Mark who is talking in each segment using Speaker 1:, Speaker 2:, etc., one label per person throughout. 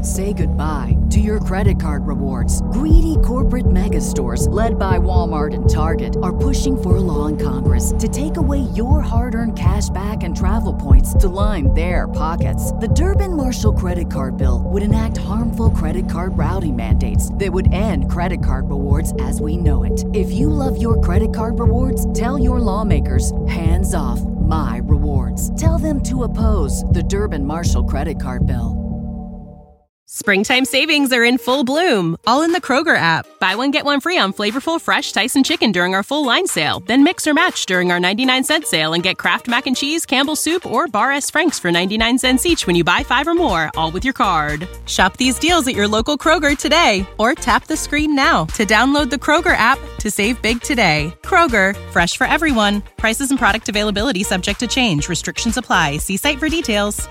Speaker 1: Say goodbye to your credit card rewards. Greedy corporate mega stores, led by Walmart and Target, are pushing for a law in Congress to take away your hard-earned cash back and travel points to line their pockets. The Durbin-Marshall credit card bill would enact harmful credit card routing mandates that would end credit card rewards as we know it. If you love your credit card rewards, tell your lawmakers, hands off my rewards. Tell them to oppose the Durbin-Marshall credit card bill.
Speaker 2: Springtime savings are in full bloom, all in the Kroger app. Buy one, get one free on flavorful fresh Tyson chicken during our full line sale. Then mix or match during our 99-cent sale and get Kraft Mac and Cheese, Campbell's Soup, or Bar S. Frank's for 99 cents each when you buy 5 or more, all with your card. Shop these deals at your local Kroger today, or tap the screen now to download the Kroger app to save big today. Kroger, fresh for everyone. Prices and product availability subject to change. Restrictions apply. See site for details.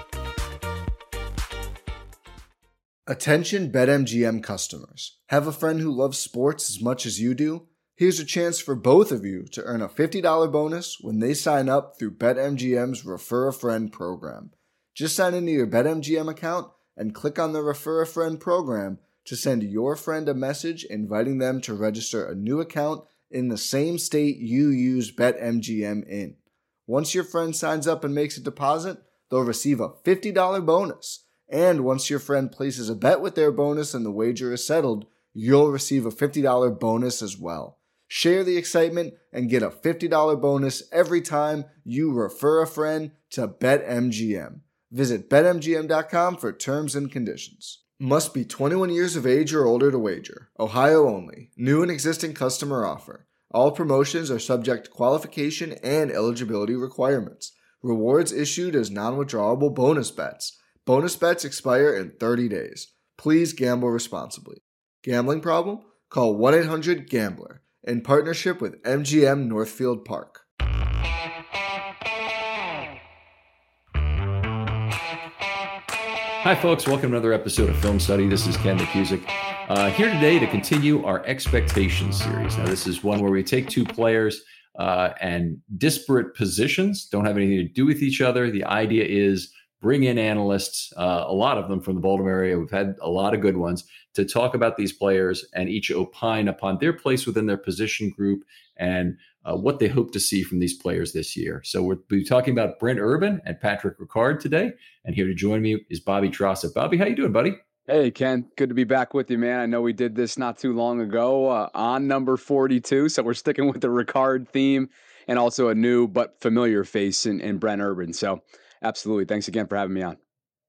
Speaker 3: Attention BetMGM customers. Have a friend who loves sports as much as you do? Here's a chance for both of you to earn a $50 bonus when they sign up through BetMGM's Refer a Friend program. Just sign into your BetMGM account and click on the Refer a Friend program to send your friend a message inviting them to register a new account in the same state you use BetMGM in. Once your friend signs up and makes a deposit, they'll receive a $50 bonus. And once your friend places a bet with their bonus and the wager is settled, you'll receive a $50 bonus as well. Share the excitement and get a $50 bonus every time you refer a friend to BetMGM. Visit BetMGM.com for terms and conditions. Must be 21 years of age or older to wager. Ohio only. New and existing customer offer. All promotions are subject to qualification and eligibility requirements. Rewards issued as non-withdrawable bonus bets. Bonus bets expire in 30 days. Please gamble responsibly. Gambling problem? Call 1-800-GAMBLER in partnership with MGM Northfield Park.
Speaker 4: Hi folks, welcome to another episode of Film Study. This is Ken McCusick. Here today to continue our Expectations series. Now this is one where we take two players and disparate positions, don't have anything to do with each other. The idea is bring in analysts, a lot of them from the Baltimore area. We've had a lot of good ones to talk about these players and each opine upon their place within their position group and what they hope to see from these players this year. So we'll be talking about Brent Urban and Patrick Ricard today. And here to join me is Bobby Trossett. Bobby, how you doing, buddy?
Speaker 5: Hey, Ken. Good to be back with you, man. I know we did this not too long ago on number 42. So we're sticking with the Ricard theme and also a new but familiar face in Brent Urban. So absolutely. Thanks again for having me on.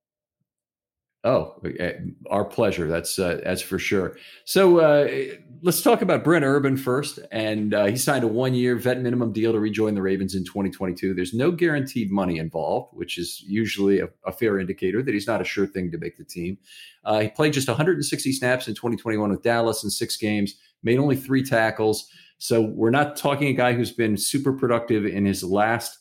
Speaker 4: Oh, our pleasure. That's for sure. So let's talk about Brent Urban first. And he signed a 1-year vet minimum deal to rejoin the Ravens in 2022. There's no guaranteed money involved, which is usually a fair indicator that he's not a sure thing to make the team. He played just 160 snaps in 2021 with Dallas in 6 games, made only 3 tackles. So we're not talking a guy who's been super productive in his last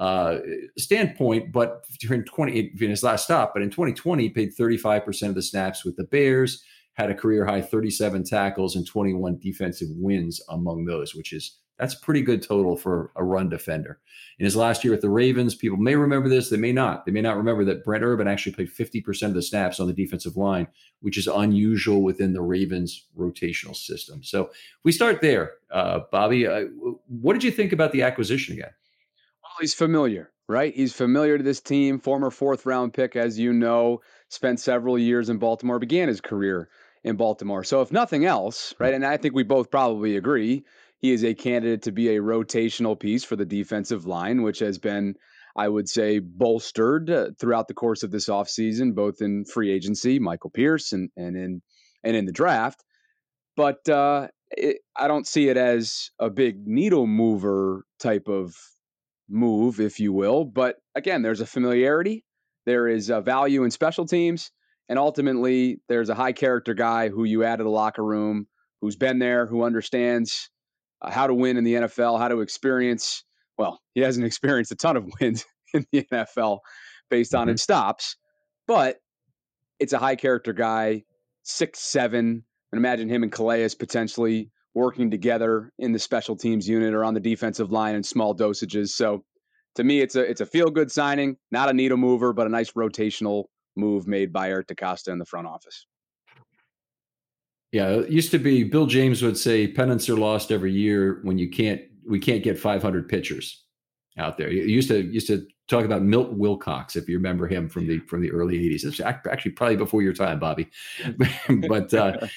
Speaker 4: standpoint, but in his last stop, but in 2020, he played 35% of the snaps with the Bears, had a career high 37 tackles and 21 defensive wins among those, that's a pretty good total for a run defender. In his last year at the Ravens, people may remember this, they may not remember that Brent Urban actually played 50% of the snaps on the defensive line, which is unusual within the Ravens rotational system. So if we start there, Bobby, what did you think about the acquisition again?
Speaker 5: He's familiar, right? He's familiar to this team, former 4th-round pick, as you know, spent several years in Baltimore, began his career in Baltimore. So if nothing else, right, and I think we both probably agree, he is a candidate to be a rotational piece for the defensive line, which has been, I would say, bolstered throughout the course of this offseason, both in free agency, Michael Pierce, and in the draft. But I don't see it as a big needle mover type of move, if you will. But again, there's a familiarity, there is a value in special teams, and ultimately there's a high character guy who you add to the locker room, who's been there, who understands how to win in the NFL, how to experience, well, he hasn't experienced a ton of wins in the NFL based on its stops, but it's a high character guy, 6'7", and imagine him and Calais potentially working together in the special teams unit or on the defensive line in small dosages. So to me, it's a feel-good signing, not a needle mover, but a nice rotational move made by Eric DeCosta in the front office.
Speaker 4: Yeah, it used to be Bill James would say pennants are lost every year when we can't get 500 pitchers out there. You used to talk about Milt Wilcox, if you remember him from the early 80s. It's actually probably before your time, Bobby. But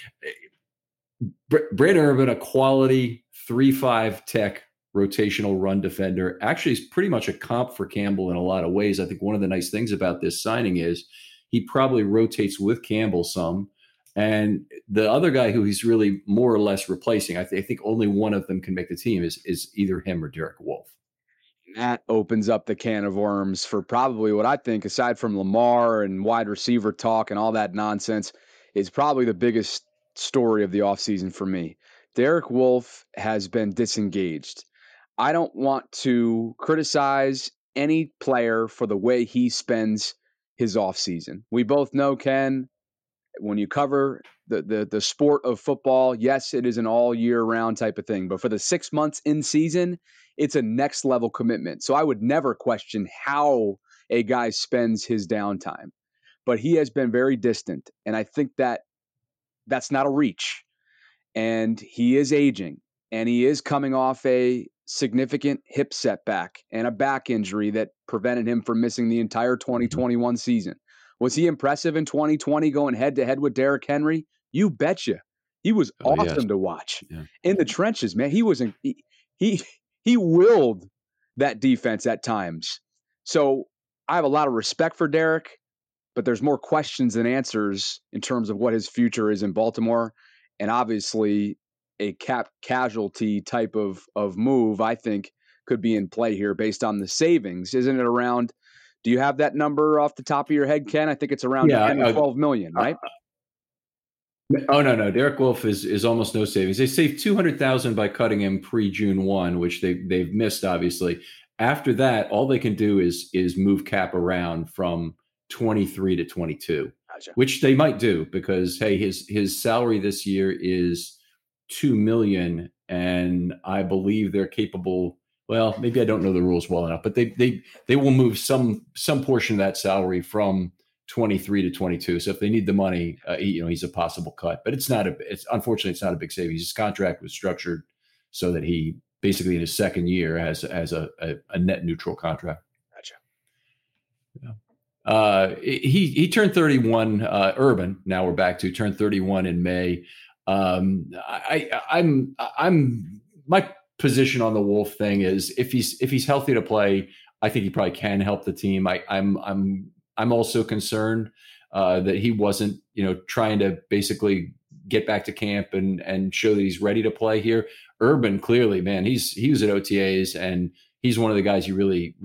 Speaker 4: Brent Urban, a quality 3-5 tech rotational run defender, actually is pretty much a comp for Campbell in a lot of ways. I think one of the nice things about this signing is he probably rotates with Campbell some. And the other guy who he's really more or less replacing, I think only one of them can make the team, is either him or Derek Wolfe.
Speaker 5: That opens up the can of worms for probably what I think, aside from Lamar and wide receiver talk and all that nonsense, is probably the biggest story of the offseason for me. Derek Wolfe has been disengaged. I don't want to criticize any player for the way he spends his offseason. We both know, Ken, when you cover the sport of football, yes, it is an all year round type of thing. But for the 6 months in season, it's a next level commitment. So I would never question how a guy spends his downtime. But he has been very distant. And I think that's not a reach. And he is aging. And he is coming off a significant hip setback and a back injury that prevented him from missing the entire 2021 season. Was he impressive in 2020 going head-to-head with Derrick Henry? You betcha. He was awesome to watch. Yeah. In the trenches, man. He willed that defense at times. So I have a lot of respect for Derrick, but there's more questions than answers in terms of what his future is in Baltimore. And obviously a cap casualty type of move, I think, could be in play here based on the savings. Isn't it around... Do you have that number off the top of your head, Ken? I think it's around 10 or 12 million, right?
Speaker 4: No. Derek Wolfe is almost no savings. They saved $200,000 by cutting him pre-June 1, which they've missed, obviously. After that, all they can do is move cap around from 23 to 22, gotcha. Which they might do because, hey, his salary this year is $2 million, and I believe they're capable. Well, maybe I don't know the rules well enough, but they will move some portion of that salary from 23 to 22. So if they need the money, he's a possible cut. But unfortunately it's not a big savings. His contract was structured so that he basically in his second year has a net neutral contract.
Speaker 5: Gotcha.
Speaker 4: Yeah. He turned 31. Urban. Now we're back to turned 31 in May. My position on the Wolfe thing is if he's healthy to play, I think he probably can help the team. I'm also concerned that he wasn't, trying to basically get back to camp and show that he's ready to play here. Urban, clearly, man, he was at OTAs and he's one of the guys you really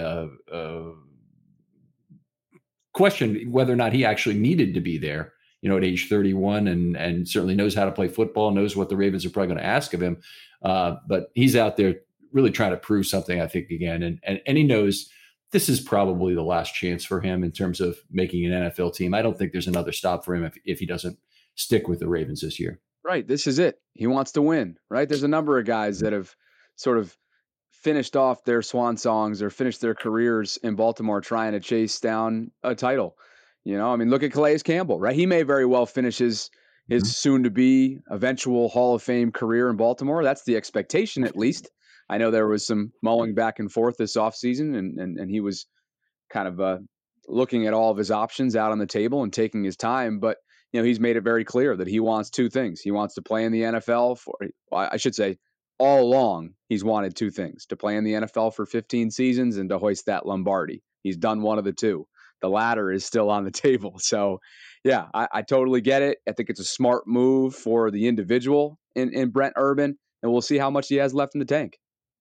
Speaker 4: questioned whether or not he actually needed to be there, at age 31 and certainly knows how to play football, knows what the Ravens are probably going to ask of him. But he's out there really trying to prove something, I think, again. And he knows this is probably the last chance for him in terms of making an NFL team. I don't think there's another stop for him if he doesn't stick with the Ravens this year.
Speaker 5: Right. This is it. He wants to win, right? There's a number of guys that have sort of finished off their swan songs or finished their careers in Baltimore trying to chase down a title. Look at Calais Campbell, right? He may very well finish his soon-to-be eventual Hall of Fame career in Baltimore. That's the expectation, at least. I know there was some mulling back and forth this offseason, and he was kind of looking at all of his options out on the table and taking his time. But, he's made it very clear that he wants two things. He wants to play in the NFL all along he's wanted two things, to play in the NFL for 15 seasons and to hoist that Lombardi. He's done one of the two. The latter is still on the table. So, yeah, I totally get it. I think it's a smart move for the individual in Brent Urban, and we'll see how much he has left in the tank.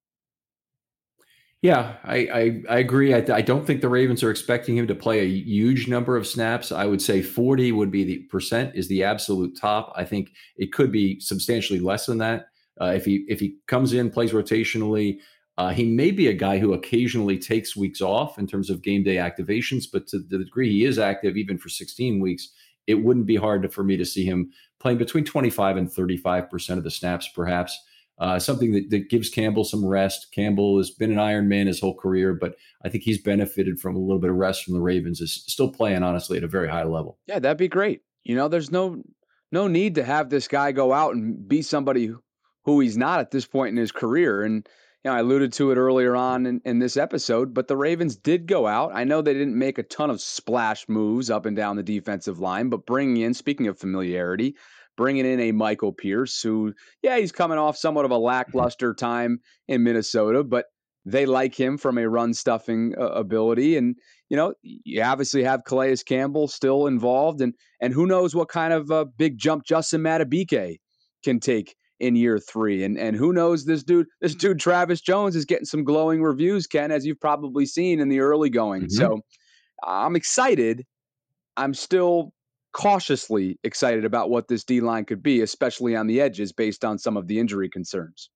Speaker 4: Yeah, I agree. I don't think the Ravens are expecting him to play a huge number of snaps. I would say 40 would be the percent is the absolute top. I think it could be substantially less than that. If he comes in, plays rotationally, he may be a guy who occasionally takes weeks off in terms of game day activations, but to the degree he is active, even for 16 weeks, it wouldn't be hard for me to see him playing between 25 and 35% of the snaps, perhaps. something that gives Campbell some rest. Campbell has been an Iron Man his whole career, but I think he's benefited from a little bit of rest from the Ravens. Is still playing, honestly, at a very high level.
Speaker 5: Yeah, that'd be great. There's no need to have this guy go out and be somebody who he's not at this point in his career. And I alluded to it earlier on in this episode, but the Ravens did go out. I know they didn't make a ton of splash moves up and down the defensive line, but speaking of familiarity, bringing in a Michael Pierce who, he's coming off somewhat of a lackluster time in Minnesota, but they like him from a run stuffing ability. And, you obviously have Calais Campbell still involved, and who knows what kind of big jump Justin Madubuike can take in year 3. And who knows, this dude, Travis Jones, is getting some glowing reviews, Ken, as you've probably seen in the early going. Mm-hmm. So I'm excited. I'm still cautiously excited about what this D-line could be, especially on the edges based on some of the injury concerns.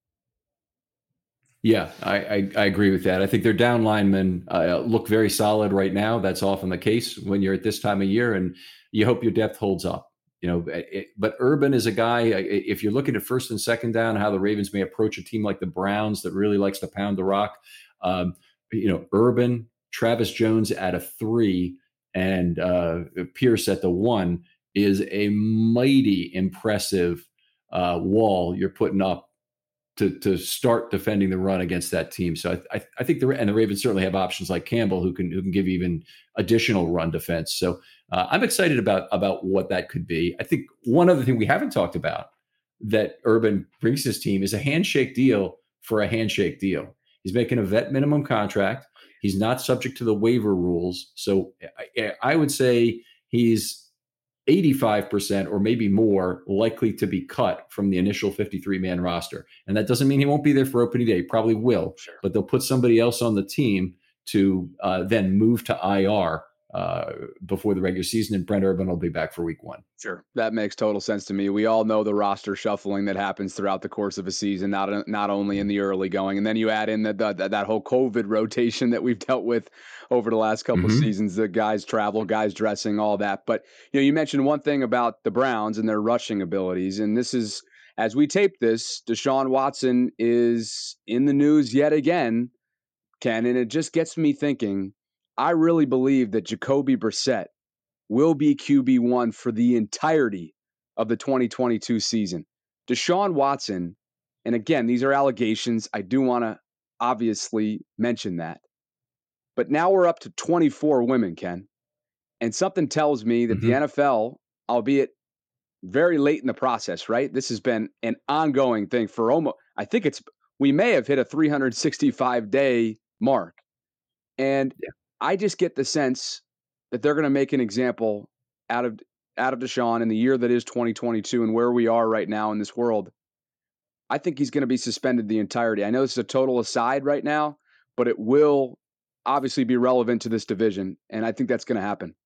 Speaker 4: Yeah, I agree with that. I think their down linemen look very solid right now. That's often the case when you're at this time of year, and you hope your depth holds up. But Urban is a guy, if you're looking at first and second down, how the Ravens may approach a team like the Browns that really likes to pound the rock. Urban, Travis Jones at a 3, and Pierce at the 1 is a mighty impressive wall you're putting up to start defending the run against that team. So I think the Ravens certainly have options like Campbell who can give even additional run defense. So I'm excited about what that could be. I think one other thing we haven't talked about that Urban brings his team is a handshake deal for a handshake deal. He's making a vet minimum contract. He's not subject to the waiver rules. So I would say he's 85% or maybe more likely to be cut from the initial 53-man roster. And that doesn't mean he won't be there for opening day. He probably will, sure. But they'll put somebody else on the team to then move to IR before the regular season, and Brent Urban will be back for week 1.
Speaker 5: Sure. That makes total sense to me. We all know the roster shuffling that happens throughout the course of a season, not only in the early going. And then you add in that whole COVID rotation that we've dealt with over the last couple of seasons, the guys travel, guys dressing, all that. But, you mentioned one thing about the Browns and their rushing abilities. And this is, as we tape this, Deshaun Watson is in the news yet again, Ken, and it just gets me thinking, I really believe that Jacoby Brissett will be QB1 for the entirety of the 2022 season. Deshaun Watson, and again, these are allegations. I do want to obviously mention that. But now we're up to 24 women, Ken. And something tells me that the NFL, albeit very late in the process, right? This has been an ongoing thing for almost, we may have hit a 365-day mark. And I just get the sense that they're going to make an example out of Deshaun in the year that is 2022 and where we are right now in this world. I think he's going to be suspended the entirety. I know this is a total aside right now, but it will obviously be relevant to this division, and I think that's going to happen.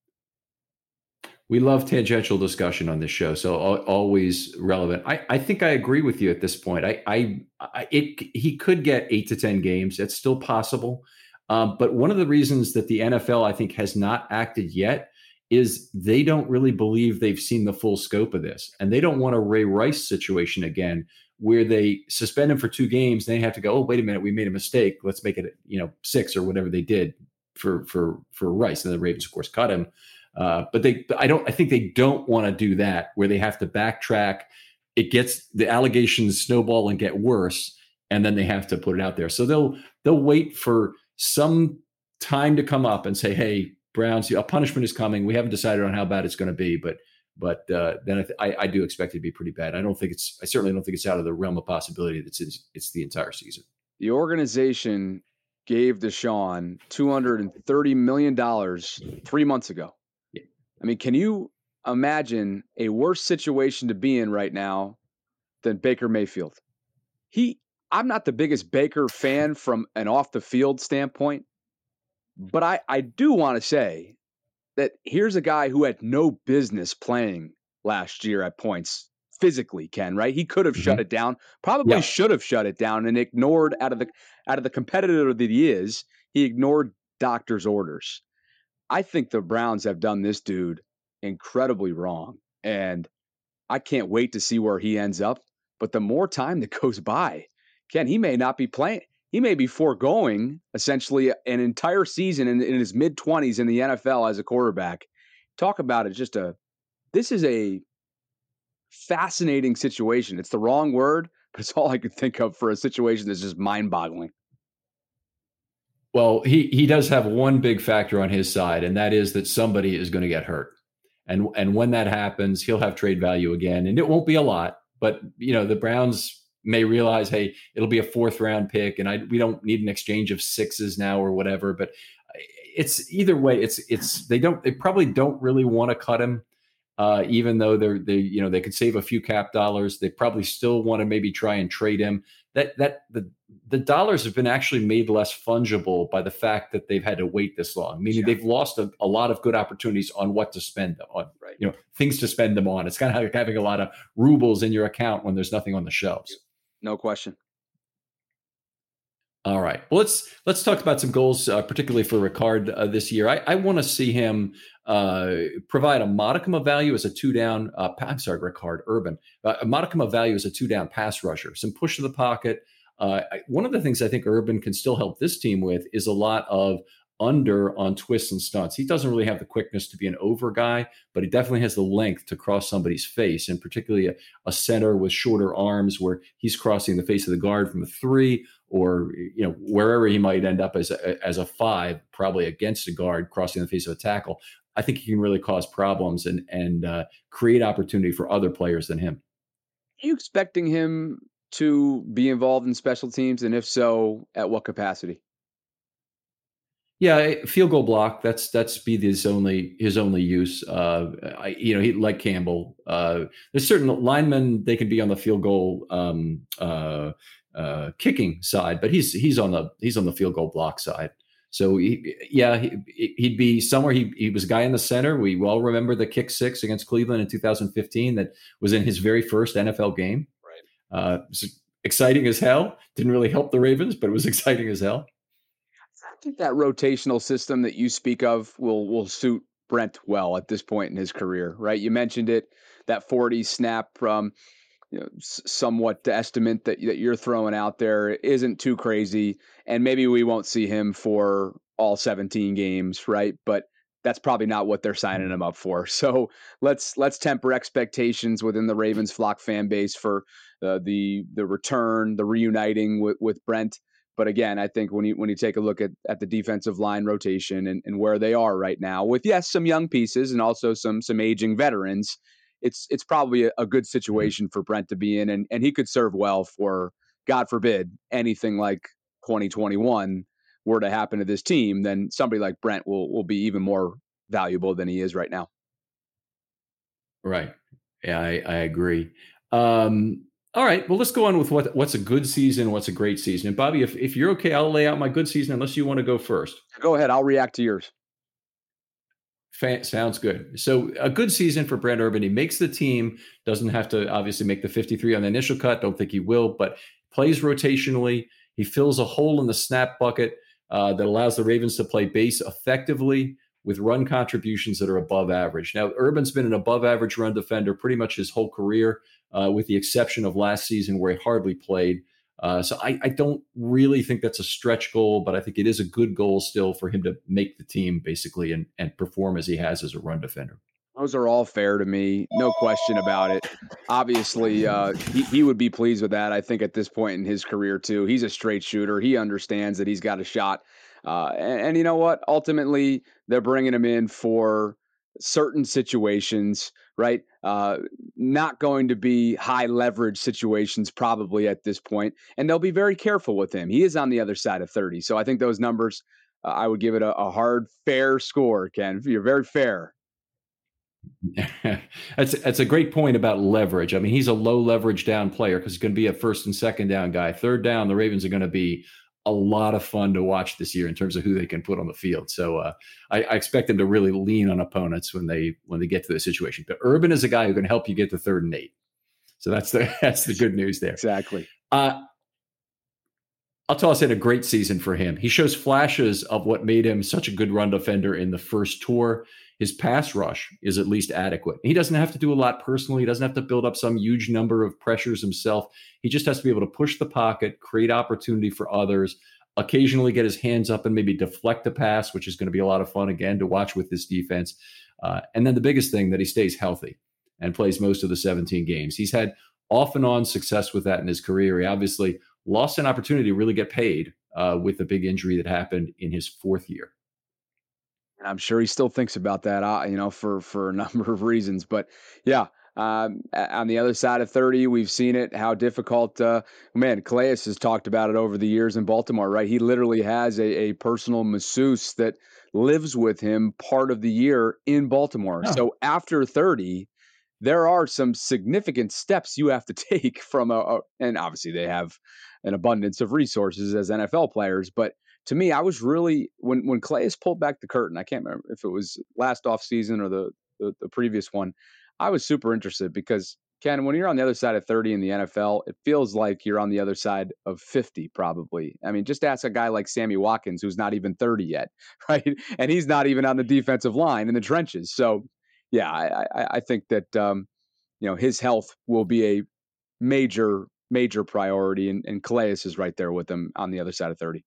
Speaker 4: We love tangential discussion on this show, so always relevant. I think I agree with you at this point. He could get 8 to 10 games. That's still possible. But one of the reasons that the NFL, I think, has not acted yet is they don't really believe they've seen the full scope of this. And they don't want a Ray Rice situation again, where they suspend him for 2 games. They have to go, oh, wait a minute, we made a mistake. Let's make it, 6 or whatever they did for Rice. And the Ravens, of course, cut him. But I think they don't want to do that, where they have to backtrack. It gets the allegations snowball and get worse, and then they have to put it out there. So they'll wait for some time to come up and say, hey, Browns, a punishment is coming. We haven't decided on how bad it's going to be, but then I do expect it to be pretty bad. I certainly don't think it's out of the realm of possibility that it's the entire season.
Speaker 5: The organization gave Deshaun $230 million 3 months ago. Yeah. I mean, can you imagine a worse situation to be in right now than Baker Mayfield? I'm not the biggest Baker fan from an off-the-field standpoint, but I do want to say that here's a guy who had no business playing last year at points physically, Ken, right? He could have shut it down, probably should have shut it down, and ignored, out of the competitor that he is, he ignored doctor's orders. I think the Browns have done this dude incredibly wrong, and I can't wait to see where he ends up. But the more time that goes by, Ken, he may not be playing. He may be foregoing essentially an entire season in his mid-20s in the NFL as a quarterback. Talk about it. This is a fascinating situation. It's the wrong word, but it's all I could think of for a situation that's just mind-boggling.
Speaker 4: Well, he does have one big factor on his side, and that is that somebody is going to get hurt. And when that happens, he'll have trade value again. And it won't be a lot, but the Browns may realize, hey, it'll be a 4th round pick, and we don't need an exchange of 6s now or whatever. But it's either way, they probably don't really want to cut him. Even though they could save a few cap dollars, they probably still want to maybe try and trade him. The dollars have been actually made less fungible by the fact that they've had to wait this long. Meaning they've lost a lot of good opportunities on what to spend them on, right? Things to spend them on. It's kind of like having a lot of rubles in your account when there's nothing on the shelves.
Speaker 5: No question.
Speaker 4: All right. Well, let's talk about some goals, particularly for Ricard this year. I want to see him provide a modicum of value as a 2-down. Ricard Urban, a modicum of value as a 2-down pass rusher. Some push to the pocket. One of the things I think Urban can still help this team with is a lot of under on twists and stunts. He doesn't really have the quickness to be an over guy, but he definitely has the length to cross somebody's face, and particularly a center with shorter arms where he's crossing the face of the guard from a 3, or wherever he might end up as a 5, probably against a guard crossing the face of a tackle. I think he can really cause problems and create opportunity for other players than him.
Speaker 5: Are you expecting him to be involved in special teams, and if so, at what capacity?
Speaker 4: Yeah, field goal block. That's be his only use. He like Campbell. There's certain linemen, they can be on the field goal kicking side, but he's on the field goal block side. So he'd be somewhere. He was a guy in the center. We well remember the kick 6 against Cleveland in 2015 that was in his very first NFL game. Right. It was exciting as hell. Didn't really help the Ravens, but it was exciting as hell.
Speaker 5: I think that rotational system that you speak of will suit Brent well at this point in his career, right? You mentioned it, that 40 snap from somewhat estimate that you're throwing out there isn't too crazy, and maybe we won't see him for all 17 games, right? But that's probably not what they're signing him up for. So let's temper expectations within the Ravens flock fan base for the return, the reuniting with Brent. But again, I think when you take a look at the defensive line rotation and where they are right now, with some young pieces and also some aging veterans, it's probably a good situation for Brent to be in, and he could serve well for, God forbid, anything like 2021 were to happen to this team. Then somebody like Brent will be even more valuable than he is right now.
Speaker 4: Right. Yeah, I agree. All right. Well, let's go on with what's a good season, what's a great season. And Bobby, if you're okay, I'll lay out my good season unless you want to go first.
Speaker 5: Go ahead. I'll react to yours.
Speaker 4: Sounds good. So a good season for Brent Urban. He makes the team, doesn't have to obviously make the 53 on the initial cut. Don't think he will, but plays rotationally. He fills a hole in the snap bucket that allows the Ravens to play base effectively with run contributions that are above average. Now, Urban's been an above average run defender pretty much his whole career, with the exception of last season where he hardly played. So I don't really think that's a stretch goal, but I think it is a good goal still for him to make the team basically and perform as he has as a run defender.
Speaker 5: Those are all fair to me. No question about it. Obviously, he would be pleased with that. I think at this point in his career too, he's a straight shooter. He understands that he's got a shot. And you know what? Ultimately, they're bringing him in for certain situations, right? Not going to be high leverage situations probably at this point, and they'll be very careful with him. He is on the other side of 30. So I think those numbers, I would give it a hard, fair score, Ken. You're very fair.
Speaker 4: That's a great point about leverage. I mean, he's a low leverage down player because he's going to be a first and second down guy. Third down, the Ravens are going to be a lot of fun to watch this year in terms of who they can put on the field. So I expect them to really lean on opponents when they get to the situation. But Urban is a guy who can help you get to 3rd and 8. So that's the good news there.
Speaker 5: Exactly.
Speaker 4: I'll toss in a great season for him. He shows flashes of what made him such a good run defender in the first tour. His pass rush is at least adequate. He doesn't have to do a lot personally. He doesn't have to build up some huge number of pressures himself. He just has to be able to push the pocket, create opportunity for others, occasionally get his hands up and maybe deflect a pass, which is going to be a lot of fun, again, to watch with this defense. And then the biggest thing, that he stays healthy and plays most of the 17 games. He's had off and on success with that in his career. He obviously lost an opportunity to really get paid with the big injury that happened in his fourth year.
Speaker 5: And I'm sure he still thinks about that, for a number of reasons. But yeah, on the other side of 30, we've seen it, how difficult, Calais has talked about it over the years in Baltimore, right? He literally has a personal masseuse that lives with him part of the year in Baltimore.
Speaker 4: Oh.
Speaker 5: So after 30, there are some significant steps you have to take from and obviously they have an abundance of resources as NFL players. But to me, I was really, when Calais pulled back the curtain, I can't remember if it was last offseason or the previous one, I was super interested because, Ken, when you're on the other side of 30 in the NFL, it feels like you're on the other side of 50 probably. I mean, just ask a guy like Sammy Watkins, who's not even 30 yet, right? And he's not even on the defensive line in the trenches. So, yeah, I think that, his health will be a major priority, and Calais is right there with him on the other side of 30.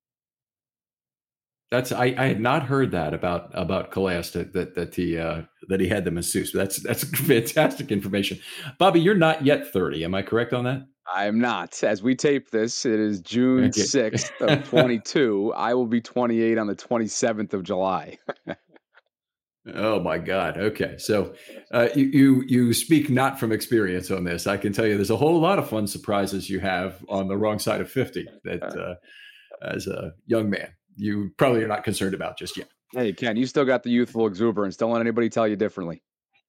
Speaker 4: I had not heard that about Calais that he had the masseuse. That's fantastic information. Bobby, you're not yet 30. Am I correct on that?
Speaker 5: I am not. As we tape this, it is June 6th of 22. I will be 28 on the 27th of July.
Speaker 4: Oh my God. Okay. So you speak not from experience on this. I can tell you there's a whole lot of fun surprises you have on the wrong side of 50 that as a young man, you probably are not concerned about just yet.
Speaker 5: Hey, Ken, you still got the youthful exuberance. Don't let anybody tell you differently.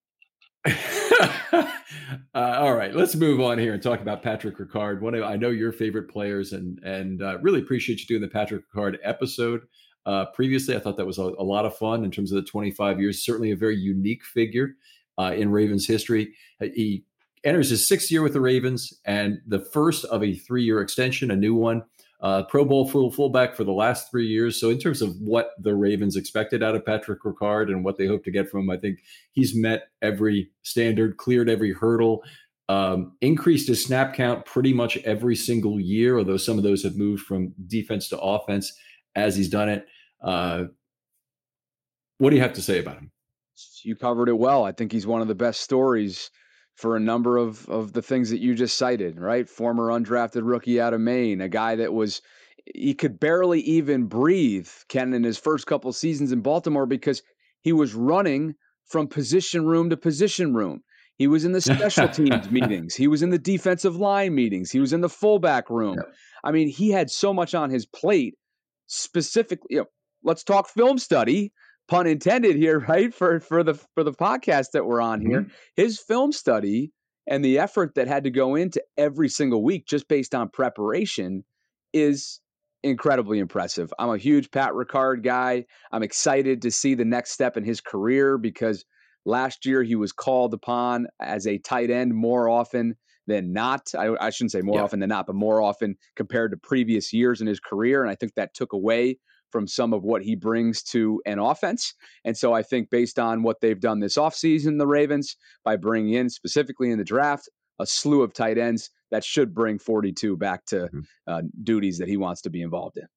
Speaker 4: All right, let's move on here and talk about Patrick Ricard. I know your favorite players, and really appreciate you doing the Patrick Ricard episode. Previously, I thought that was a lot of fun in terms of the 25 years. Certainly a very unique figure in Ravens history. He enters his sixth year with the Ravens and the first of a 3-year extension, a new one. Pro Bowl fullback for the last 3 years. So in terms of what the Ravens expected out of Patrick Ricard and what they hope to get from him, I think he's met every standard, cleared every hurdle, increased his snap count pretty much every single year, although some of those have moved from defense to offense as he's done it. What do you have to say about him?
Speaker 5: You covered it well. I think he's one of the best stories for a number of the things that you just cited, right? Former undrafted rookie out of Maine, a guy that he could barely even breathe, Ken, in his first couple seasons in Baltimore because he was running from position room to position room. He was in the special teams meetings. He was in the defensive line meetings. He was in the fullback room. Yep. I mean, he had so much on his plate. Specifically, let's talk film study. Pun intended here, right? For the podcast that we're on here, his film study and the effort that had to go into every single week just based on preparation is incredibly impressive. I'm a huge Pat Ricard guy. I'm excited to see the next step in his career because last year he was called upon as a tight end more often than not. I shouldn't say more often than not, but more often compared to previous years in his career. And I think that took away from some of what he brings to an offense. And so I think based on what they've done this offseason, the Ravens, by bringing in specifically in the draft, a slew of tight ends, that should bring 42 back to duties that he wants to be involved in.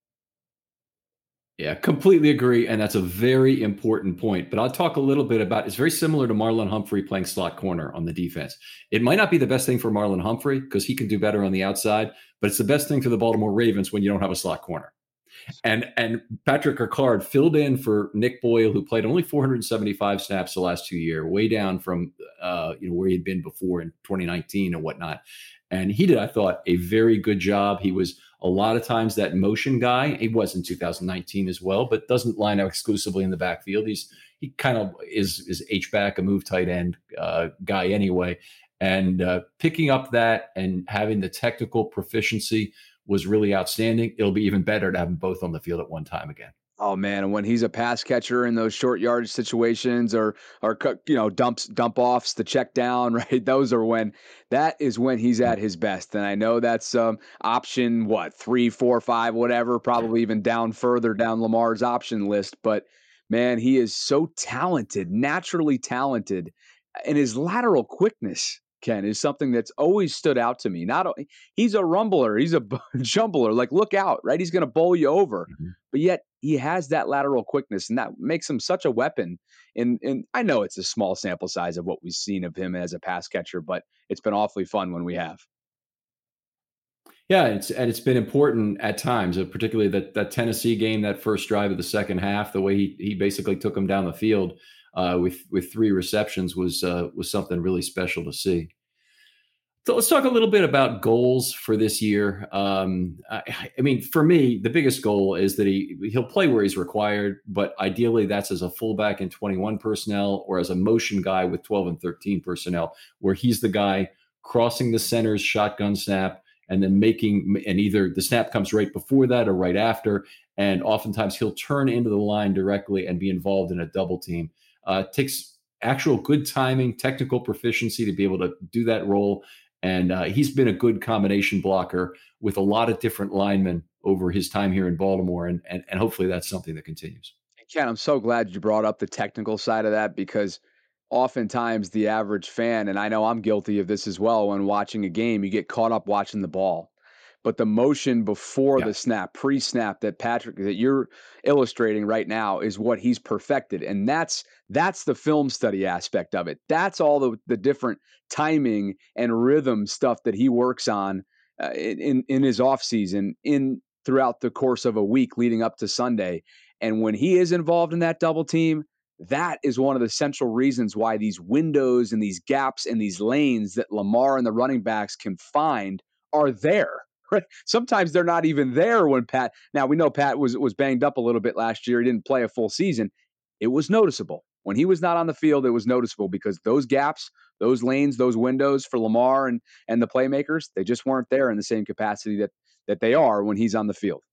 Speaker 4: Yeah, completely agree. And that's a very important point. But I'll talk a little bit about, it's very similar to Marlon Humphrey playing slot corner on the defense. It might not be the best thing for Marlon Humphrey because he can do better on the outside, but it's the best thing for the Baltimore Ravens when you don't have a slot corner. And Patrick Ricard filled in for Nick Boyle, who played only 475 snaps the last 2 years, way down from where he'd been before in 2019 and whatnot. And he did, I thought, a very good job. He was a lot of times that motion guy. He was in 2019 as well, but doesn't line up exclusively in the backfield. He kind of is H-back, a move tight end guy anyway. And picking up that and having the technical proficiency was really outstanding. It'll be even better to have them both on the field at one time again.
Speaker 5: Oh man, and when he's a pass catcher in those short yardage situations or dump offs to check down, right? That is when he's at his best. And I know that's option 3, 4, 5, whatever, probably even down further down Lamar's option list. But man, he is so talented, naturally talented, and his lateral quickness, Ken, is something that's always stood out to me. He's a rumbler, he's a jumbler. Like, look out, right? He's going to bowl you over, but yet he has that lateral quickness, and that makes him such a weapon. And I know it's a small sample size of what we've seen of him as a pass catcher, but it's been awfully fun when we have.
Speaker 4: Yeah, it's been important at times, particularly that Tennessee game, that first drive of the second half, the way he basically took them down the field with 3 receptions was something really special to see. So let's talk a little bit about goals for this year. I mean, for me, the biggest goal is that he'll play where he's required, but ideally that's as a fullback in 21 personnel or as a motion guy with 12 and 13 personnel, where he's the guy crossing the center's shotgun snap and then and either the snap comes right before that or right after. And oftentimes he'll turn into the line directly and be involved in a double team. Takes actual good timing, technical proficiency to be able to do that role. And he's been a good combination blocker with a lot of different linemen over his time here in Baltimore. And hopefully that's something that continues.
Speaker 5: Ken, I'm so glad you brought up the technical side of that, because oftentimes the average fan, and I know I'm guilty of this as well, when watching a game, you get caught up watching the ball. But the motion before the snap, pre-snap that you're illustrating right now is what he's perfected. And that's the film study aspect of it. That's all the different timing and rhythm stuff that he works on in his offseason, throughout the course of a week leading up to Sunday. And when he is involved in that double team, that is one of the central reasons why these windows and these gaps and these lanes that Lamar and the running backs can find are there. Right? Sometimes they're not even there when Pat. Now we know Pat was banged up a little bit last year. He didn't play a full season. It was noticeable when he was not on the field. It was noticeable because those gaps, those lanes, those windows for Lamar and the playmakers, they just weren't there in the same capacity that they are when he's on the field.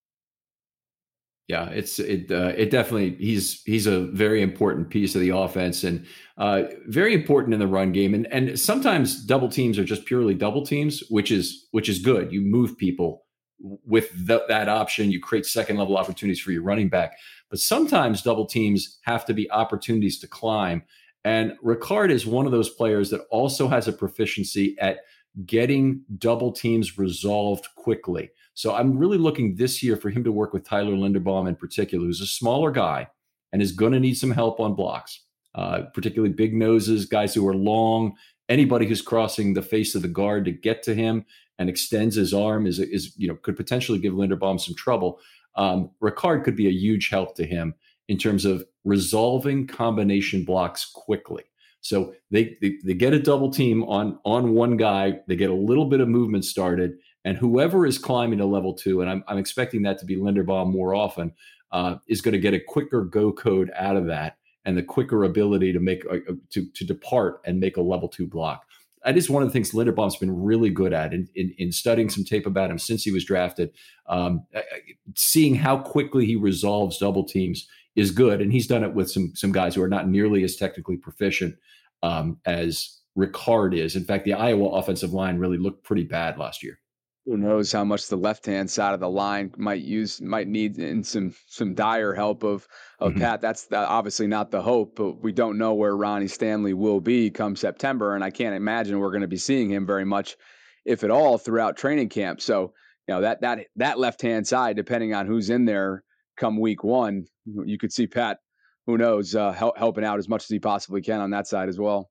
Speaker 4: Yeah, it definitely, he's a very important piece of the offense and very important in the run game. And sometimes double teams are just purely double teams, which is good. You move people with that option. You create second level opportunities for your running back. But sometimes double teams have to be opportunities to climb. And Ricard is one of those players that also has a proficiency at getting double teams resolved quickly. So I'm really looking this year for him to work with Tyler Linderbaum in particular, who's a smaller guy and is going to need some help on blocks, particularly big noses, guys who are long. Anybody who's crossing the face of the guard to get to him and extends his arm could potentially give Linderbaum some trouble. Ricard could be a huge help to him in terms of resolving combination blocks quickly. So they get a double team on one guy, they get a little bit of movement started, and whoever is climbing to level 2, and I'm expecting that to be Linderbaum more often, is going to get a quicker go code out of that and the quicker ability to make to depart and make a level 2 block. That is one of the things Linderbaum's been really good at in studying some tape about him since he was drafted. Seeing how quickly he resolves double teams is good, and he's done it with some guys who are not nearly as technically proficient as Ricard is. In fact, the Iowa offensive line really looked pretty bad last year.
Speaker 5: Who knows how much the left-hand side of the line might need in some dire help of Pat. That's obviously not the hope, but we don't know where Ronnie Stanley will be come September, and I can't imagine we're going to be seeing him very much, if at all, throughout training camp. So, that left-hand side, depending on who's in there come week 1, you could see Pat, who knows, helping out as much as he possibly can on that side as well.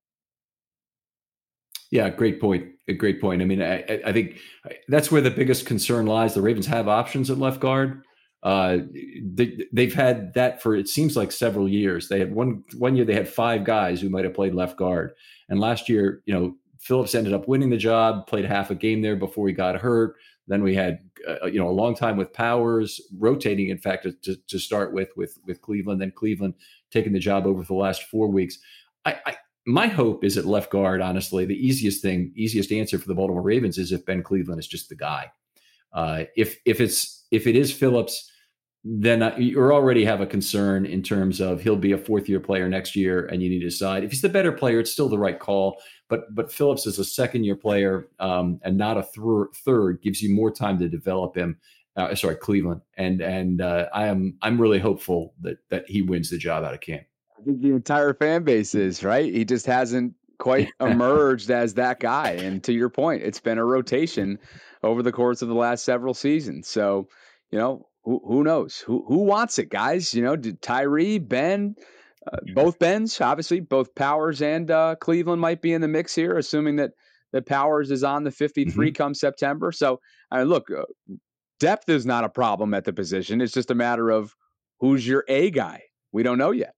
Speaker 4: Yeah, great point. A great point. I mean, I think that's where the biggest concern lies. The Ravens have options at left guard. They've had that for, it seems like, several years. They had one year they had 5 guys who might have played left guard. And last year, Phillips ended up winning the job, played half a game there before he got hurt. Then we had, a long time with Powers rotating, in fact, to start with Cleveland, then Cleveland taking the job over the last 4 weeks. My hope is at left guard, honestly, the easiest answer for the Baltimore Ravens is if Ben Cleveland is just the guy. If it is Phillips, then you already have a concern in terms of he'll be a fourth-year player next year, and you need to decide if he's the better player. It's still the right call, but Phillips is a second-year player and not a third. Gives you more time to develop him. Cleveland, and I'm really hopeful that he wins the job out of camp.
Speaker 5: I think the entire fan base is, right. He just hasn't quite emerged as that guy. And to your point, it's been a rotation over the course of the last several seasons. So, who knows? Who wants it, guys? Did Tyree, Ben, both Bens, obviously, both Powers and Cleveland might be in the mix here, assuming that Powers is on the 53 come September. So, look, depth is not a problem at the position. It's just a matter of who's your A guy. We don't know yet.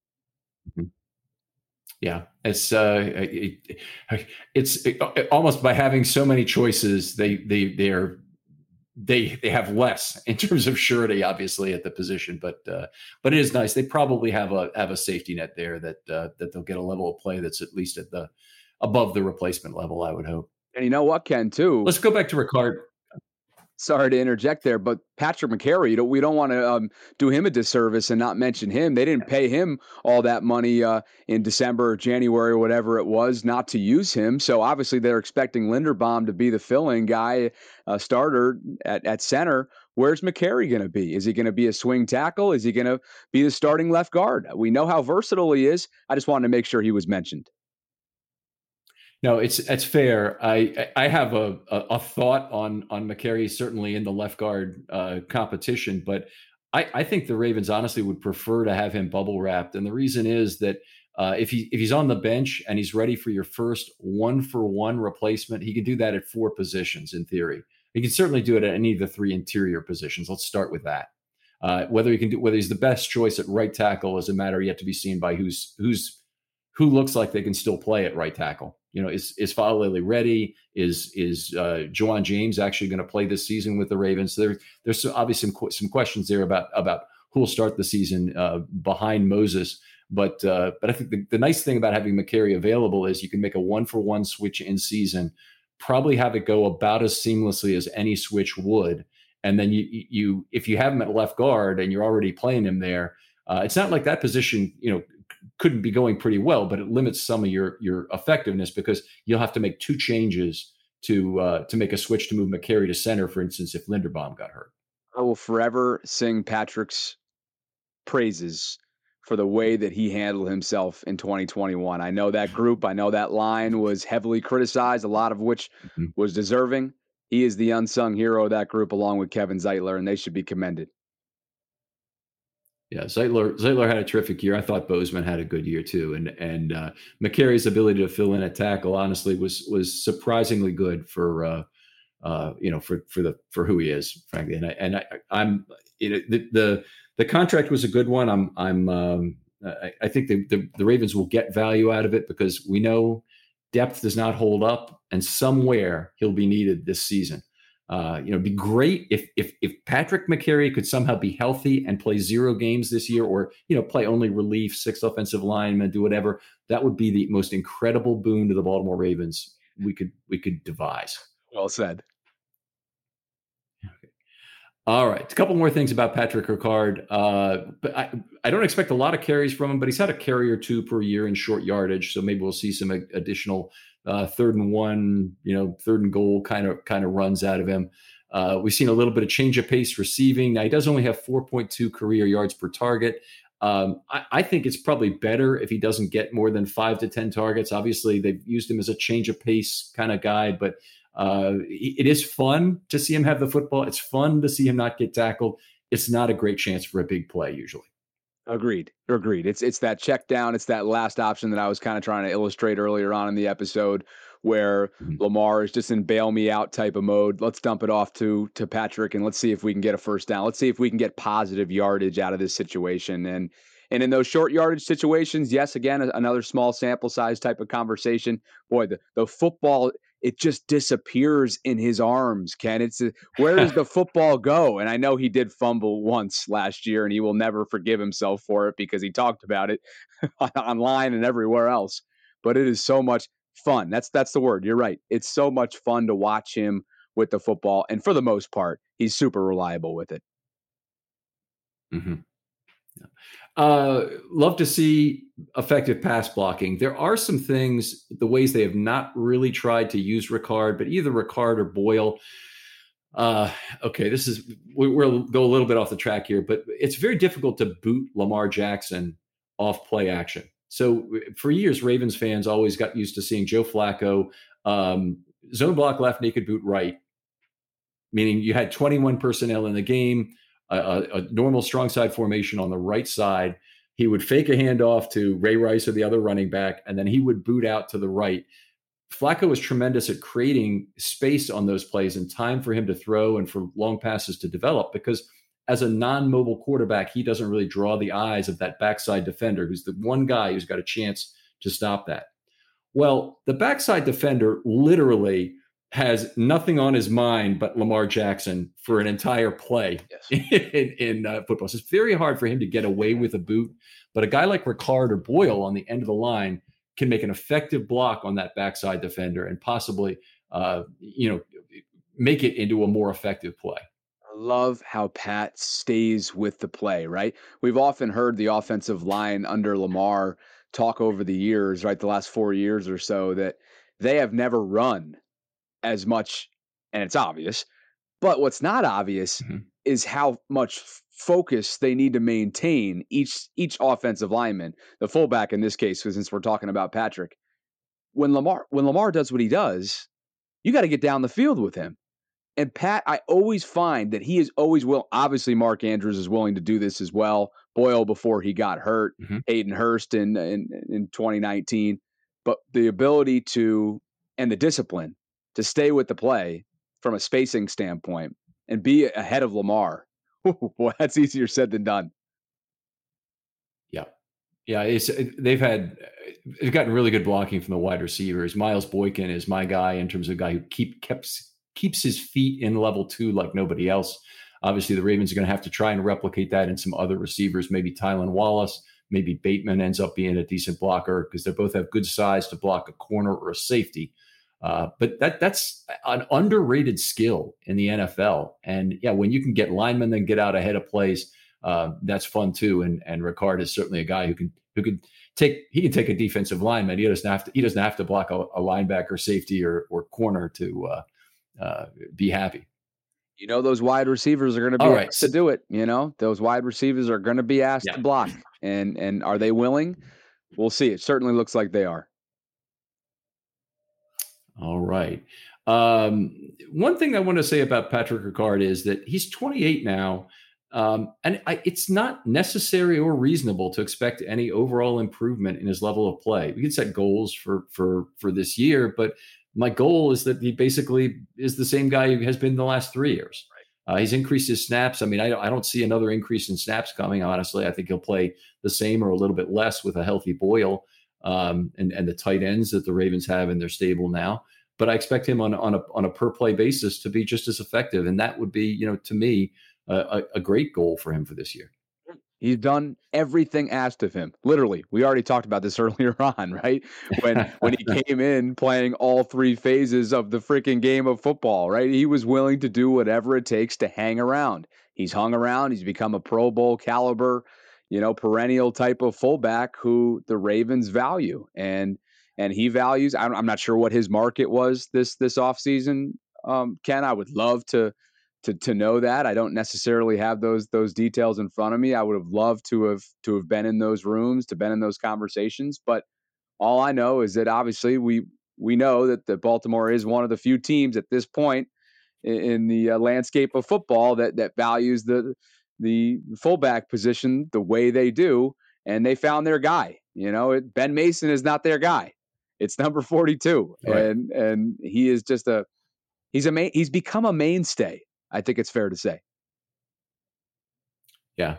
Speaker 4: Yeah, it's almost by having so many choices, they have less in terms of surety, obviously, at the position. But it is nice. They probably have a safety net there that they'll get a level of play that's at least at the above the replacement level, I would hope.
Speaker 5: And you know what, Ken, too?
Speaker 4: Let's go back to Ricard.
Speaker 5: Sorry to interject there, but Patrick Mekari, we don't want to do him a disservice and not mention him. They didn't pay him all that money in December or January or whatever it was not to use him. So obviously they're expecting Linderbaum to be the fill-in guy, starter at center. Where's Mekari going to be? Is he going to be a swing tackle? Is he going to be the starting left guard? We know how versatile he is. I just wanted to make sure he was mentioned.
Speaker 4: No, it's fair. I have a thought on Mekari, certainly in the left guard competition, but I think the Ravens honestly would prefer to have him bubble wrapped, and the reason is that if he's on the bench and he's ready for your first 1-for-1 replacement, he can do that at 4 positions in theory. He can certainly do it at any of the 3 interior positions. Let's start with that. Whether he's the best choice at right tackle is a matter yet to be seen by who looks like they can still play at right tackle. Is Faalele ready? Is Juwan James actually going to play this season with the Ravens? So there's obviously some questions there about who will start the season behind Moses. But I think the nice thing about having Mekari available is you can make a 1-for-1 switch in season, probably have it go about as seamlessly as any switch would. And then you if you have him at left guard and you're already playing him there, it's not like that position, couldn't be going pretty well, but it limits some of your effectiveness because you'll have to make 2 changes to make a switch to move Mekari to center, for instance, if Linderbaum got hurt.
Speaker 5: I will forever sing Patrick's praises for the way that he handled himself in 2021. I know that group, I know that line was heavily criticized, a lot of which was deserving. He is the unsung hero of that group along with Kevin Zeitler, and they should be commended.
Speaker 4: Yeah, Zeitler had a terrific year. I thought Bozeman had a good year too, and Mekari's ability to fill in at tackle honestly was surprisingly good for who he is, frankly. I'm the contract was a good one. I think the Ravens will get value out of it because we know depth does not hold up, and somewhere he'll be needed this season. It'd be great if Patrick Mekari could somehow be healthy and play 0 games this year, or play only relief, 6 offensive linemen, do whatever. That would be the most incredible boon to the Baltimore Ravens we could devise.
Speaker 5: Well said.
Speaker 4: Okay. All right, a couple more things about Patrick Ricard. But I don't expect a lot of carries from him, but he's had a carry or 2 per year in short yardage, so maybe we'll see some additional 3rd and 1, 3rd and goal kind of runs out of him. We've seen a little bit of change of pace receiving. Now he does only have 4.2 career yards per target. I think it's probably better if he doesn't get more than 5 to 10 targets. Obviously, they've used him as a change of pace kind of guy, but it is fun to see him have the football. It's fun to see him not get tackled. It's not a great chance for a big play usually.
Speaker 5: Agreed. It's that check down. It's that last option that I was kind of trying to illustrate earlier on in the episode where Lamar is just in bail me out type of mode. Let's dump it off to Patrick and let's see if we can get a first down. Let's see if we can get positive yardage out of this situation. And in those short yardage situations, yes, again, another small sample size type of conversation. Boy, the football, it just disappears in his arms, Ken. Where does the football go? And I know he did fumble once last year, and he will never forgive himself for it because he talked about it online and everywhere else. But it is so much fun. That's the word. You're right. It's so much fun to watch him with the football. And for the most part, he's super reliable with it.
Speaker 4: Mm-hmm. Love to see effective pass blocking. There are some things, the ways they have not really tried to use Ricard, but either Ricard or Boyle. Okay, we'll go a little bit off the track here, but it's very difficult to boot Lamar Jackson off play action. So for years, Ravens fans always got used to seeing Joe Flacco zone block left, naked boot right, meaning you had 21 personnel in the game, a normal strong side formation on the right side. He would fake a handoff to Ray Rice or the other running back, and then he would boot out to the right. Flacco was tremendous at creating space on those plays and time for him to throw and for long passes to develop, because as a non-mobile quarterback, he doesn't really draw the eyes of that backside defender, who's the one guy who's got a chance to stop that. Well, the backside defender literally has nothing on his mind but Lamar Jackson for an entire play. Yes. in football. So it's very hard for him to get away with a boot. But a guy like Ricard or Boyle on the end of the line can make an effective block on that backside defender and possibly, make it into a more effective play.
Speaker 5: I love how Pat stays with the play, right? We've often heard the offensive line under Lamar talk over the years, right, the last 4 years or so, that they have never run as much, and it's obvious. But what's not obvious is how much focus they need to maintain each offensive lineman, the fullback in this case, since we're talking about Patrick. When Lamar does what he does, you got to get down the field with him. And Pat, I always find that he is always obviously Mark Andrews is willing to do this as well. Boyle before he got hurt, Hayden Hurst in 2019. But the ability to, and the discipline to stay with the play from a spacing standpoint and be ahead of Lamar, boy, that's easier said than done.
Speaker 4: Yeah, they've gotten really good blocking from the wide receivers. Miles Boykin is my guy in terms of a guy who keeps his feet in level 2 like nobody else. Obviously, the Ravens are going to have to try and replicate that in some other receivers. Maybe Tylan Wallace, maybe Bateman ends up being a decent blocker because they both have good size to block a corner or a safety. But that's an underrated skill in the NFL. And yeah, when you can get linemen and get out ahead of plays, that's fun too. And Ricard is certainly a guy who can take a defensive lineman. He doesn't have to block a linebacker, safety, or corner to be happy.
Speaker 5: Those wide receivers are going to be asked to do it. Those wide receivers are going to be asked to block. And are they willing? We'll see. It certainly looks like they are.
Speaker 4: All right. One thing I want to say about Patrick Ricard is that he's 28 now. It's not necessary or reasonable to expect any overall improvement in his level of play. We can set goals for this year, but my goal is that he basically is the same guy who has been the last 3 years. Right. He's increased his snaps. I mean, I don't see another increase in snaps coming, honestly. I think he'll play the same or a little bit less with a healthy Boyle and the tight ends that the Ravens have in their stable now. But I expect him on a per play basis to be just as effective. And that would be, to me, a great goal for him for this year.
Speaker 5: He's done everything asked of him. Literally, we already talked about this earlier on, right? When he came in playing all 3 phases of the freaking game of football, right? He was willing to do whatever it takes to hang around. He's hung around. He's become a Pro Bowl caliber, perennial type of fullback who the Ravens value. And he values, I'm not sure what his market was this offseason, Ken. I would love to know that. I don't necessarily have those details in front of me. I would have loved to have been in those rooms, to been in those conversations. But all I know is that obviously we know that Baltimore is one of the few teams at this point in the landscape of football that values the fullback position the way they do, and they found their guy. Ben Mason is not their guy. It's number 42, right. And he is just he's become a mainstay. I think it's fair to say.
Speaker 4: Yeah,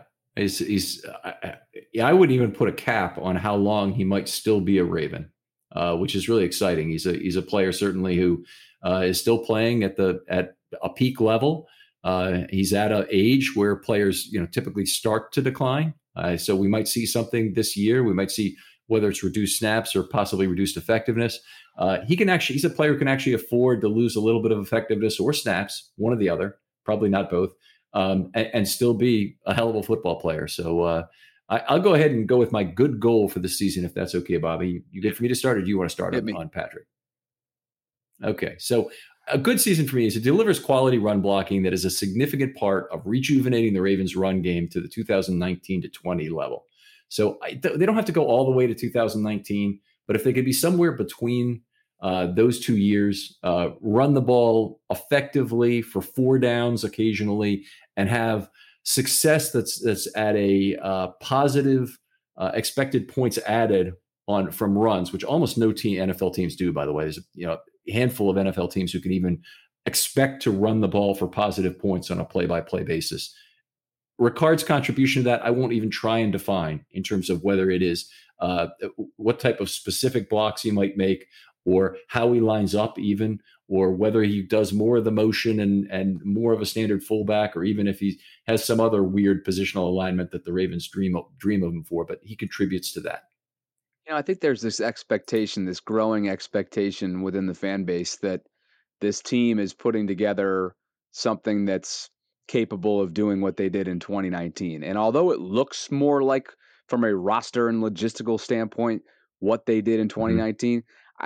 Speaker 4: I wouldn't even put a cap on how long he might still be a Raven, which is really exciting. He's a player certainly who is still playing at a peak level. He's at an age where players typically start to decline. So we might see something this year. We might see whether it's reduced snaps or possibly reduced effectiveness. He's a player who can actually afford to lose a little bit of effectiveness or snaps, one or the other, probably not both, and still be a hell of a football player. So I'll go ahead and go with my good goal for the season, if that's okay, Bobby. You good for me to start, or do you want to start on Patrick? Okay, so a good season for me is it delivers quality run blocking that is a significant part of rejuvenating the Ravens' run game to the 2019 to 20 level. So they don't have to go all the way to 2019, but if they could be somewhere between those 2 years, run the ball effectively for 4 downs occasionally, and have success that's at a positive expected points added on from runs, which almost no NFL teams do, by the way. There's a handful of NFL teams who can even expect to run the ball for positive points on a play-by-play basis. Ricard's contribution to that, I won't even try and define in terms of whether it is what type of specific blocks he might make, or how he lines up even, or whether he does more of the motion and more of a standard fullback, or even if he has some other weird positional alignment that the Ravens dream of him for, but he contributes to that.
Speaker 5: I think there's this expectation, this growing expectation within the fan base that this team is putting together something that's capable of doing what they did in 2019. And although it looks more like, from a roster and logistical standpoint, what they did in 2019,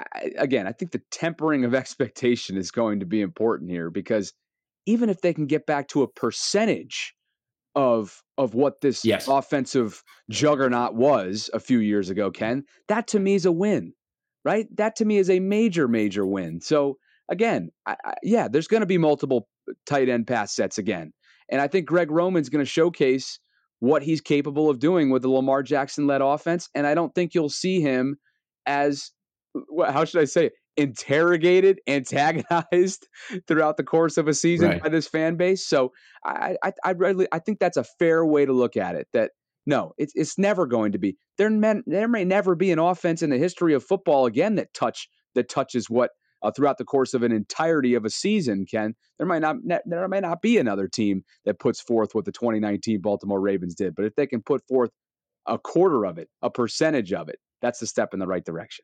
Speaker 5: I think the tempering of expectation is going to be important here, because even if they can get back to a percentage of what this offensive juggernaut was a few years ago, Ken, that to me is a win, right? That to me is a major, major win. So again, there's going to be multiple tight end pass sets again. And I think Greg Roman's going to showcase what he's capable of doing with the Lamar Jackson-led offense. And I don't think you'll see him as, how should I say it, interrogated, antagonized throughout the course of a season by this fan base. So I think that's a fair way to look at it. That no, it's never going to be. There may never be an offense in the history of football again that touches what throughout the course of an entirety of a season. Ken, there might not be another team that puts forth what the 2019 Baltimore Ravens did. But if they can put forth a quarter of it, a percentage of it, that's a step in the right direction.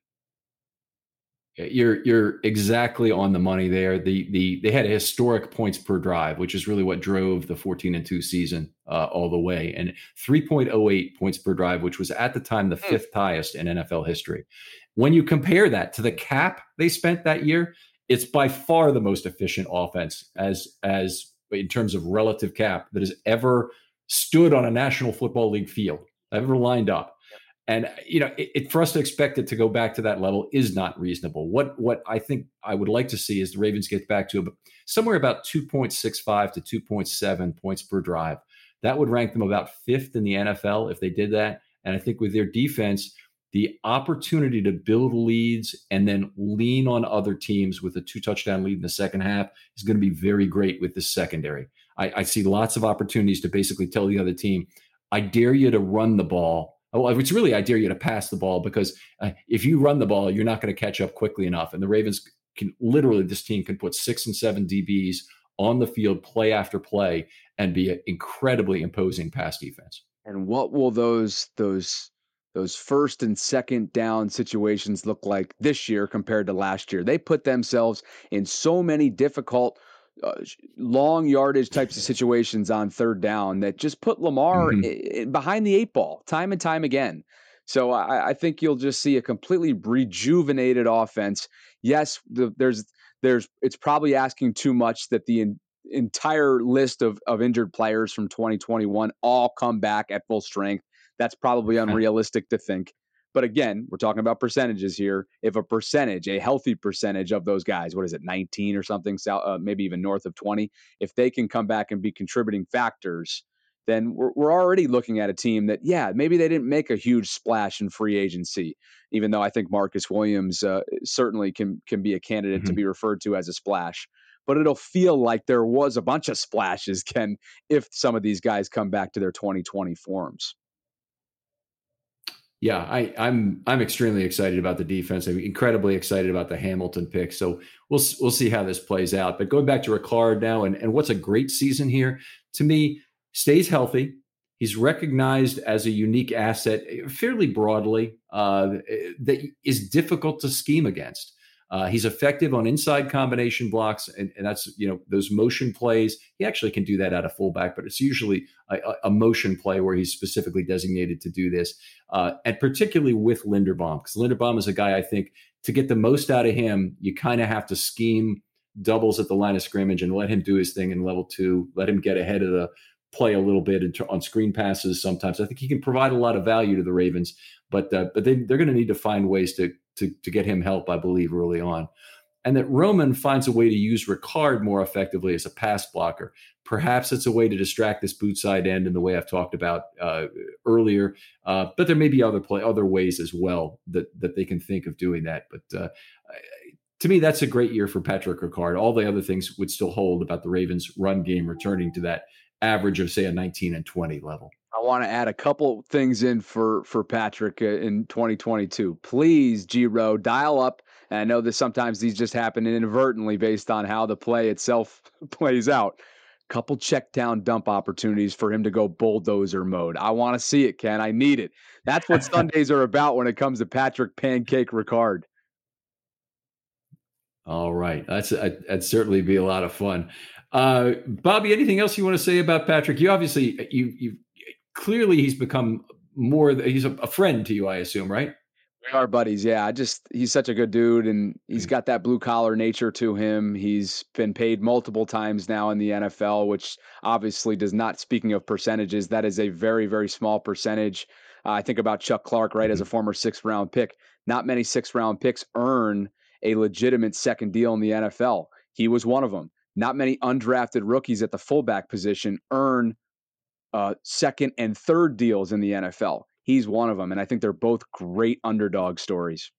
Speaker 4: You're exactly on the money there. They had a historic points per drive, which is really what drove the 14-2 season all the way, and 3.08 points per drive, which was at the time the 5th highest in NFL history. When you compare that to the cap they spent that year, it's by far the most efficient offense as in terms of relative cap that has ever stood on a National Football League field, ever lined up. And, for us to expect it to go back to that level is not reasonable. What I think I would like to see is the Ravens get back to somewhere about 2.65 to 2.7 points per drive. That would rank them about 5th in the NFL if they did that. And I think with their defense, the opportunity to build leads and then lean on other teams with a 2-touchdown lead in the second half is going to be very great with this secondary. I see lots of opportunities to basically tell the other team, I dare you to run the ball. Well, it's really, I dare you to pass the ball, because if you run the ball, you're not going to catch up quickly enough. And the Ravens this team can put 6 and 7 DBs on the field play after play and be an incredibly imposing pass defense.
Speaker 5: And what will those first and second down situations look like this year compared to last year? They put themselves in so many difficult long yardage types of situations on third down that just put Lamar behind the 8 ball time and time again. So I think you'll just see a completely rejuvenated offense. Yes, it's probably asking too much that the entire list of injured players from 2021 all come back at full strength. That's probably unrealistic to think. But again, we're talking about percentages here. If a healthy percentage of those guys, 19 or something, maybe even north of 20, if they can come back and be contributing factors, then we're already looking at a team that, maybe they didn't make a huge splash in free agency, even though I think Marcus Williams certainly can be a candidate to be referred to as a splash. But it'll feel like there was a bunch of splashes, Ken, if some of these guys come back to their 2020 forms.
Speaker 4: Yeah, I'm extremely excited about the defense. I'm incredibly excited about the Hamilton pick. So we'll see how this plays out. But going back to Ricard now, and what's a great season here to me, stays healthy. He's recognized as a unique asset fairly broadly that is difficult to scheme against. He's effective on inside combination blocks, and that's, those motion plays. He actually can do that out of fullback, but it's usually a motion play where he's specifically designated to do this, and particularly with Linderbaum, because Linderbaum is a guy, I think, to get the most out of him, you kind of have to scheme doubles at the line of scrimmage and let him do his thing in level 2, let him get ahead of the play a little bit on screen passes sometimes. I think he can provide a lot of value to the Ravens, but they're going to need to find ways to get him help, I believe, early on. And that Roman finds a way to use Ricard more effectively as a pass blocker. Perhaps it's a way to distract this boot side end in the way I've talked about earlier, but there may be other ways as well that they can think of doing that. But to me, that's a great year for Patrick Ricard. All the other things would still hold about the Ravens' run game returning to that average of, say, a 19 and 20 level.
Speaker 5: I want to add a couple things in for Patrick in 2022. Please, G-Row, dial up. And I know that sometimes these just happen inadvertently based on how the play itself plays out. Couple check down dump opportunities for him to go bulldozer mode. I want to see it, Ken. I need it. That's what Sundays are about when it comes to Patrick Pancake Ricard.
Speaker 4: All right. That'd certainly be a lot of fun. Bobby, anything else you want to say about Patrick? You obviously, you clearly he's become he's a friend to you, I assume, right?
Speaker 5: We are buddies. Yeah. He's such a good dude, and he's got that blue collar nature to him. He's been paid multiple times now in the NFL, which obviously does not, speaking of percentages, that is a very, very small percentage. I think about Chuck Clark, right? As a former 6th round pick, not many 6th round picks earn a legitimate second deal in the NFL. He was one of them. Not many undrafted rookies at the fullback position earn second and third deals in the NFL. He's one of them, and I think they're both great underdog stories.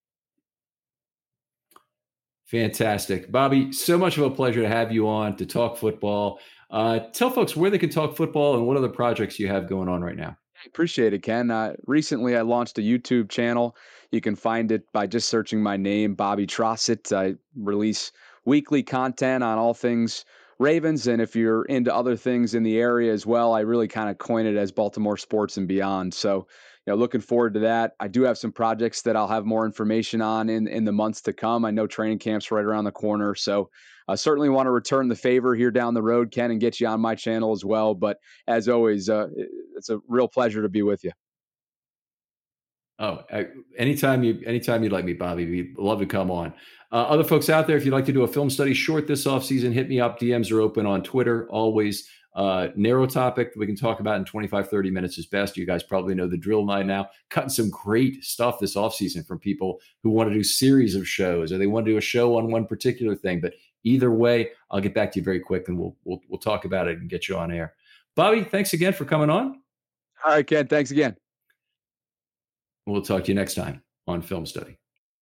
Speaker 4: Fantastic. Bobby, so much of a pleasure to have you on to talk football. Tell folks where they can talk football and what other projects you have going on right now.
Speaker 5: Appreciate it, Ken. Recently, I launched a YouTube channel. You can find it by just searching my name, Bobby Trossett. I release weekly content on all things Ravens, and if you're into other things in the area as well, I really kind of coin it as Baltimore sports and beyond. So, looking forward to that. I do have some projects that I'll have more information on in the months to come. I know training camp's right around the corner, so I certainly want to return the favor here down the road, Ken, and get you on my channel as well. But as always, it's a real pleasure to be with you.
Speaker 4: Oh, anytime you'd like me, Bobby, we'd love to come on. Other folks out there, if you'd like to do a film study short this offseason, hit me up. DMs are open on Twitter, always. Narrow topic we can talk about in 25, 30 minutes is best. You guys probably know the drill by now. Cutting some great stuff this offseason from people who want to do series of shows or they want to do a show on one particular thing. But either way, I'll get back to you very quick and we'll talk about it and get you on air. Bobby, thanks again for coming on.
Speaker 5: All right, Ken, thanks again.
Speaker 4: We'll talk to you next time on Film Study.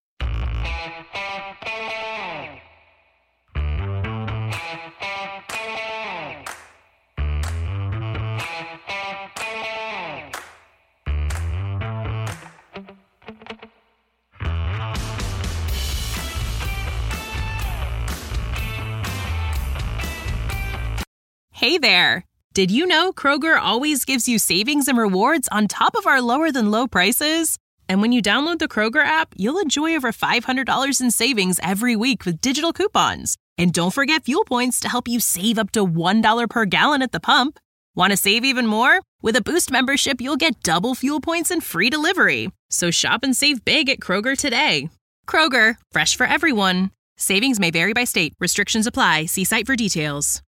Speaker 2: Hey there. Did you know Kroger always gives you savings and rewards on top of our lower than low prices? And when you download the Kroger app, you'll enjoy over $500 in savings every week with digital coupons. And don't forget fuel points to help you save up to $1 per gallon at the pump. Want to save even more? With a Boost membership, you'll get double fuel points and free delivery. So shop and save big at Kroger today. Kroger, fresh for everyone. Savings may vary by state. Restrictions apply. See site for details.